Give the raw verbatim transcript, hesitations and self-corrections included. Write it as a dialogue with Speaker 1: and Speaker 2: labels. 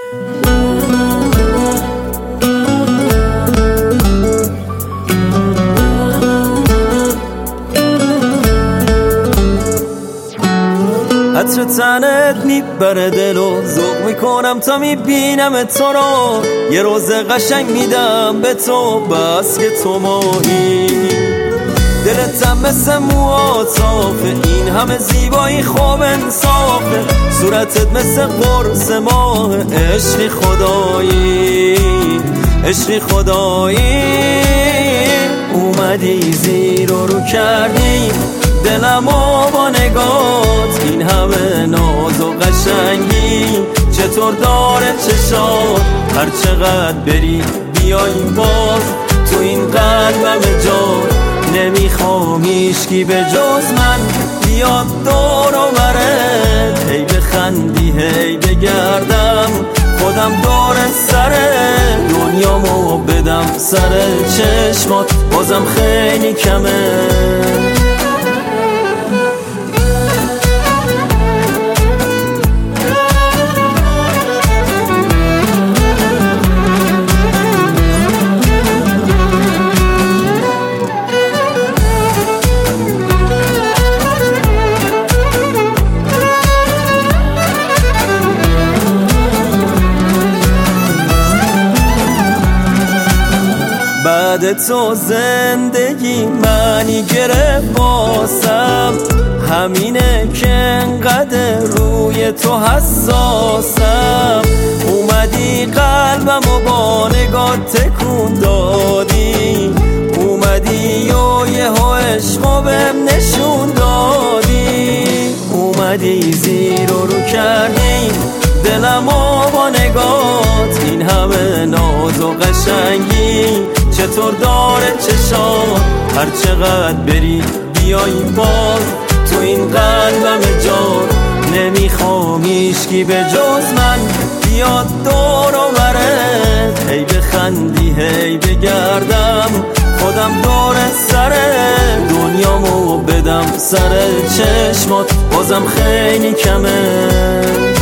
Speaker 1: عطر تنت میبره دلو، ذوق میکنم تا میبینم تو رو. یه روز قشنگ میدم به تو، بس که تو ماهی. دلتم مثل مواتافه، این همه زیبایی خواب انصافه. صورتت مثل قرص ماه، عشقی خدایی، عشقی خدایی. اومدی زیر و رو کردی دلمو با نگات، این همه ناز و قشنگی چطور داره چشات؟ هر چقدر بری بیای باز تو این قلبم جا. نمیخوام هیچکی به جز من بیاد دور و برت، هی بخندی هی بگردم خودم دور سر دنیامو بدم سر چشمات، بازم خیلی کمه. بعد تو زندگی معنی گرفت واسم، همینه که انقدر روی تو حساسم. اومدی قلبم و با نگاه تکون دادی، اومدی و یهو عشقو بهم نشون دادی. اومدی زیر و رو کردی دلمو با نگات، این همه ناز و قشنگی چطور داره چشات؟ هر چقدر بری بیای باز تو این قلبم جا. نمیخوام هیچکی به جز من بیاد دور و برت، هی بخندی هی بگردم خودم دور سر دنیامو بدم سر چشمات، بازم خیلی کمه.